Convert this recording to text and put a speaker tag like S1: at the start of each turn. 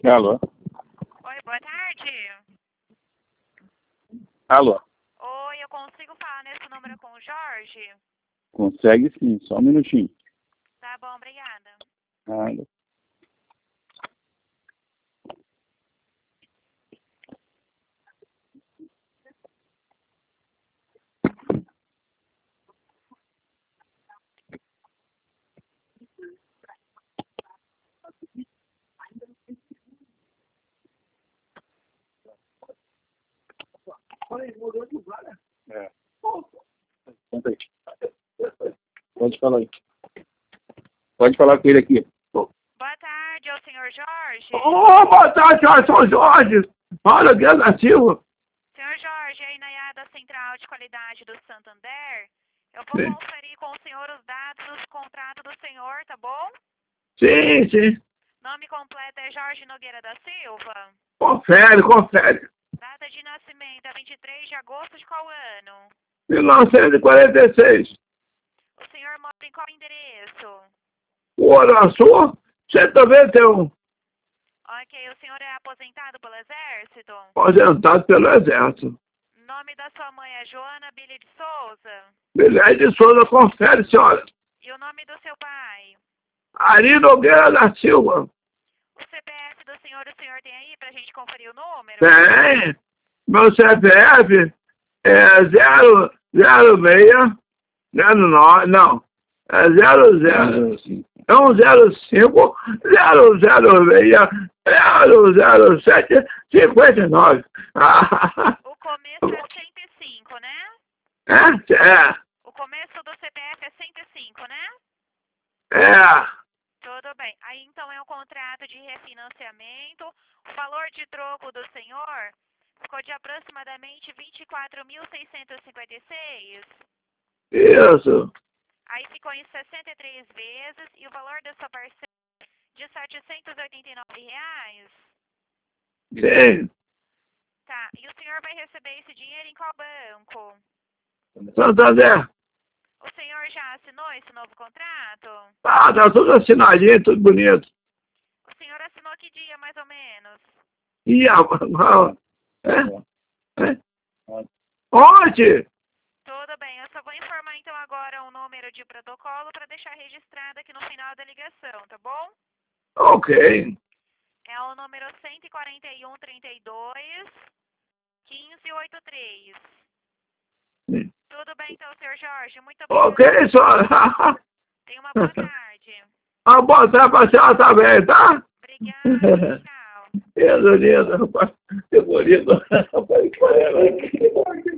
S1: Alô?
S2: Oi, boa tarde.
S1: Alô?
S2: Oi, eu consigo falar nesse número com o Jorge?
S1: Consegue sim, só um minutinho.
S2: Tá bom, obrigada.
S1: Alô? É. Conta aí. Pode falar aí. Pode falar com ele aqui.
S2: Boa tarde, é o senhor Jorge?
S3: Boa tarde, São Jorge. Fala, Guilherme da Silva.
S2: Senhor Jorge, aí na IADA Central de Qualidade do Santander, eu vou
S3: Sim.
S2: conferir com o senhor os dados do contrato do senhor, tá bom?
S3: Sim, sim.
S2: Nome completo é Jorge Nogueira da Silva.
S3: Confere, confere.
S2: Data de nascimento é 23 de agosto de qual ano?
S3: 1946.
S2: O senhor mora em qual endereço?
S3: Oraçu, 191.
S2: Ok, o senhor é aposentado pelo Exército?
S3: Aposentado pelo Exército.
S2: Nome da sua mãe é Joana Billy de Souza?
S3: Bilhete de Souza, confere, senhora.
S2: E o nome do seu pai?
S3: Ari Nogueira da Silva.
S2: O CPF do senhor, o senhor tem aí pra gente conferir o número?
S3: Tem. Meu CPF é 006 09, não. É 00. É 105 006 007 59.
S2: O começo é 105, né?
S3: É,
S2: O começo do CPF é 105, né?
S3: é.
S2: Tudo bem. Aí então é um contrato de refinanciamento. O valor de troco do senhor ficou de aproximadamente 24.656.
S3: Isso.
S2: Aí ficou em 63 vezes e o valor da sua parcela de R$ 789.
S3: Sim.
S2: Tá. E o senhor vai receber esse dinheiro em qual banco?
S3: Santander.
S2: O senhor já assinou esse novo contrato?
S3: Ah, tá tudo assinadinho, tudo bonito.
S2: O senhor assinou que dia, mais ou menos?
S3: E a... É? Onde?
S2: Tudo bem, eu só vou informar então agora um número de protocolo para deixar registrado aqui no final da ligação, tá bom?
S3: Ok.
S2: É o número 14132 1583.
S3: Sim.
S2: Tudo bem então, senhor Jorge? Muito
S3: Ok,
S2: obrigada.
S3: senhora.
S2: Tenha uma boa tarde.
S3: Uma boa tarde pra senhora também, tá?
S2: Obrigada, tchau.
S3: Que bonito, rapaz. Que bonito. Rapaz, que bonito.